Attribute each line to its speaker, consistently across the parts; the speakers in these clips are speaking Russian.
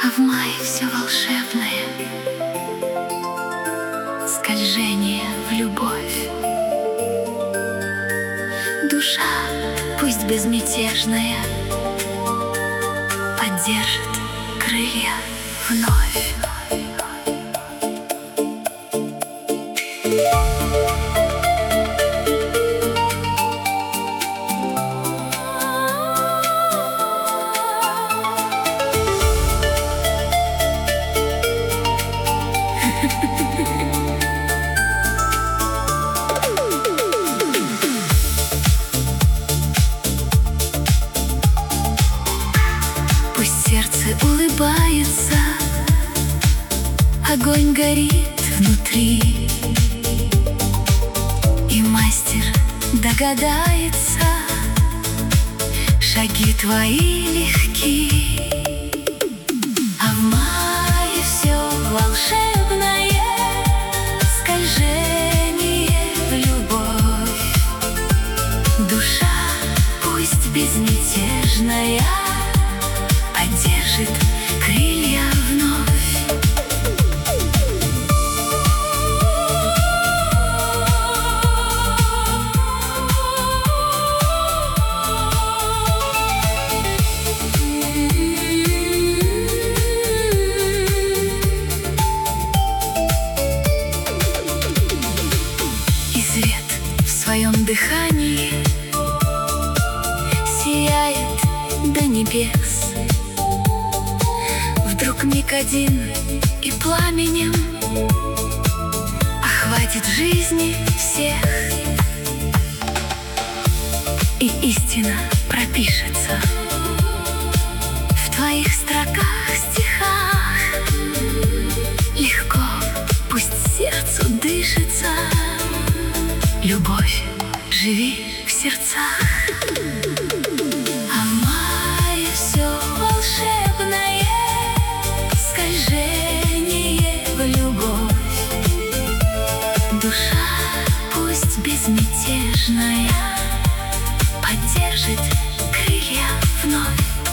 Speaker 1: А в мае все волшебное, скольжение в любовь. Душа, пусть безмятежная, поддержит крылья вновь. Пусть сердце улыбается, огонь горит внутри, и мастер догадается, шаги твои легки. А в мае все волшебное, скольжение в любовь. Душа, пусть безмятежная, поддержит крылья вновь. И свет в своем дыхании сияет до небес. Вдруг миг один и пламенем охватит жизни всех, и истина пропишется в твоих строках, стихах. Легко, пусть сердцу дышится, любовь, живи в сердцах. А в мае все волшебное, скольжение в любовь. Душа, пусть безмятежная, поддержит крылья вновь.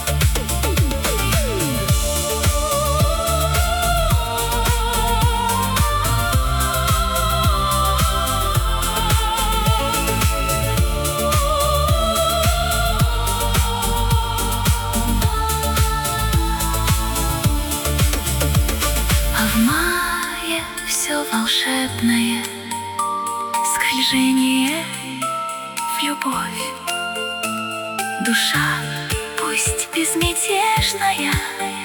Speaker 1: В мае все волшебное, скольжение в любовь. Душа, пусть безмятежная,